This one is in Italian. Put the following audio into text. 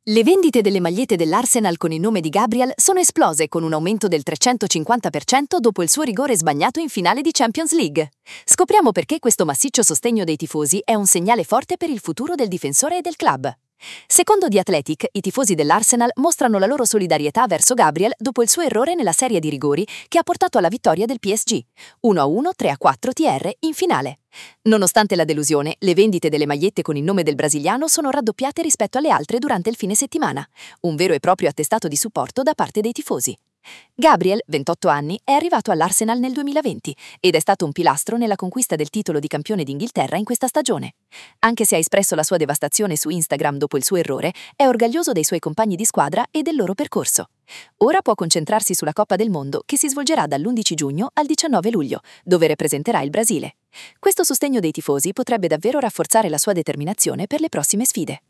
Le vendite delle magliette dell'Arsenal con il nome di Gabriel sono esplose con un aumento del 350% dopo il suo rigore sbagliato in finale di Champions League. Scopriamo perché questo massiccio sostegno dei tifosi è un segnale forte per il futuro del difensore e del club. Secondo The Athletic, i tifosi dell'Arsenal mostrano la loro solidarietà verso Gabriel dopo il suo errore nella serie di rigori che ha portato alla vittoria del PSG, 1-1, 3-4 TR in finale. Nonostante la delusione, le vendite delle magliette con il nome del brasiliano sono raddoppiate rispetto alle altre durante il fine settimana, un vero e proprio attestato di supporto da parte dei tifosi. Gabriel, 28 anni, è arrivato all'Arsenal nel 2020 ed è stato un pilastro nella conquista del titolo di campione d'Inghilterra in questa stagione. Anche se ha espresso la sua devastazione su Instagram dopo il suo errore, è orgoglioso dei suoi compagni di squadra e del loro percorso. Ora può concentrarsi sulla Coppa del Mondo che si svolgerà dall'11 giugno al 19 luglio, dove rappresenterà il Brasile. Questo sostegno dei tifosi potrebbe davvero rafforzare la sua determinazione per le prossime sfide.